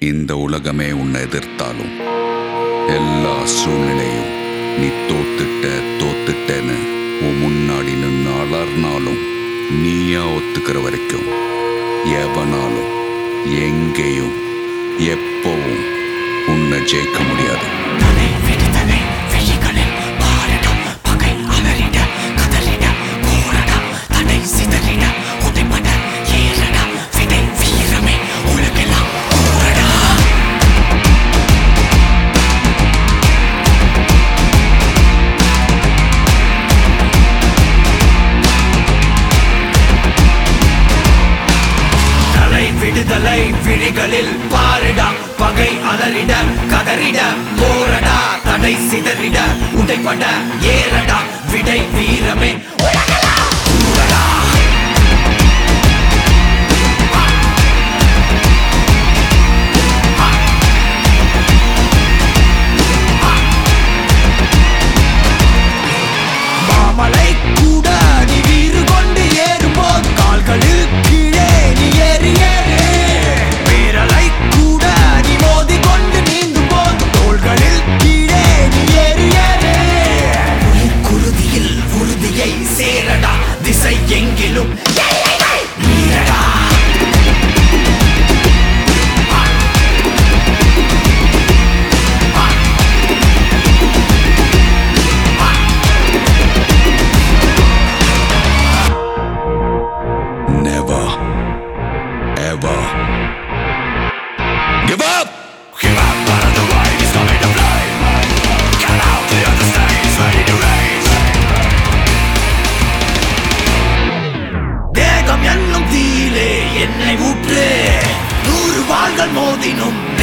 இந்த உலகமே உன்னை எதிர்த்தாலும், எல்லா சூழ்நிலையும் நீ தோத்துட்டேன்னு உன் முன்னாடி நின்று அலர்னாலும், நீயா ஒத்துக்கிற வரைக்கும் எவனாலும் எங்கேயும் எப்பவும் உன்னை ஜெயிக்க முடியாது. விடுதலை விழிகளில் பாரிடா, பகை அலறிட கதறிட போரடா, தடை சிதறிட உடைபட ஏறடா, விடை வீரமே உலகெல்லாம் கூறடா. மாமலை கூட நீ வீறு கொண்டு ஏறும்போது கால்களில் கீழே நீ ஏறி திசை எங்கிலும் நீரடா. Never ever give up. Give up, out of the way, it's coming to play. Get out, the other stage, ready to race. தேகம் என்னும் தீயிலே என்னை ஊற்று, 100 வாள்கள் மோதினும்